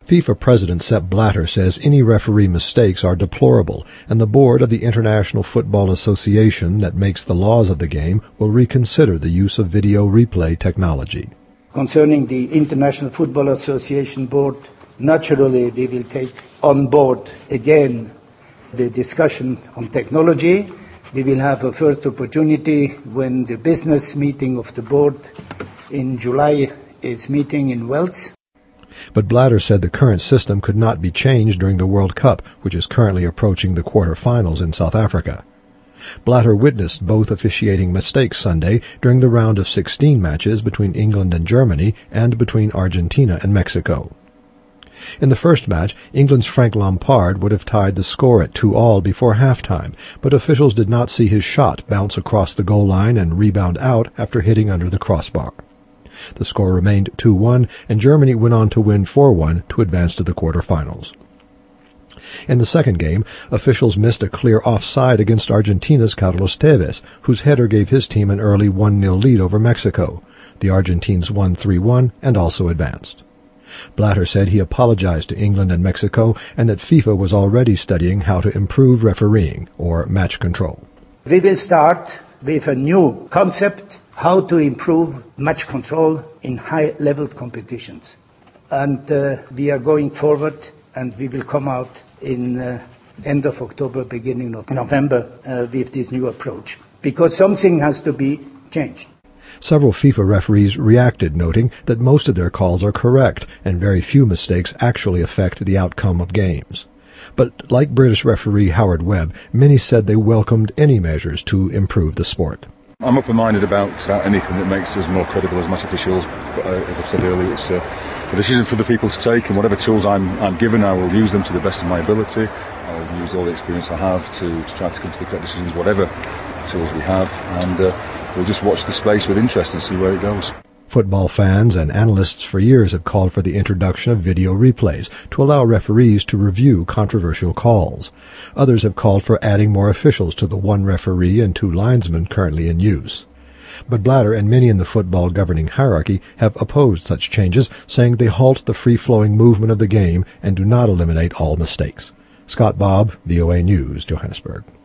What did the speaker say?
FIFA President Sepp Blatter says any referee mistakes are deplorable, and the board of the International Football Association that makes the laws of the game will reconsider the use of video replay technology. Concerning the International Football Association board, naturally we will take on board again the discussion on technology. We will have a first opportunity when the business meeting of the board in July is meeting in Wales. But Blatter said the current system could not be changed during the World Cup, which is currently approaching the quarterfinals in South Africa. Blatter witnessed both officiating mistakes Sunday during the round of 16 matches between England and Germany and between Argentina and Mexico. In the first match, England's Frank Lampard would have tied the score at 2-2 before halftime, but officials did not see his shot bounce across the goal line and rebound out after hitting under the crossbar. The score remained 2-1, and Germany went on to win 4-1 to advance to the quarterfinals. In the second game, officials missed a clear offside against Argentina's Carlos Tevez, whose header gave his team an early 1-0 lead over Mexico. The Argentines won 3-1 and also advanced. Blatter said he apologized to England and Mexico and that FIFA was already studying how to improve refereeing, or match control. We will start with a new concept, how to improve match control in high-level competitions. And we are going forward, and we will come out in end of October, beginning of November with this new approach, because something has to be changed. Several FIFA referees reacted, noting that most of their calls are correct and very few mistakes actually affect the outcome of games. But like British referee Howard Webb, many said they welcomed any measures to improve the sport. I'm open-minded about anything that makes us more credible as match officials, but as I've said earlier, it's a decision for the people to take, and whatever tools I'm given, I will use them to the best of my ability. I'll use all the experience I have to try to come to the correct decisions, whatever tools we have, and we'll just watch the space with interest and see where it goes. Football fans and analysts for years have called for the introduction of video replays to allow referees to review controversial calls. Others have called for adding more officials to the one referee and two linesmen currently in use. But Blatter and many in the football governing hierarchy have opposed such changes, saying they halt the free-flowing movement of the game and do not eliminate all mistakes. Scott Bobb, VOA News, Johannesburg.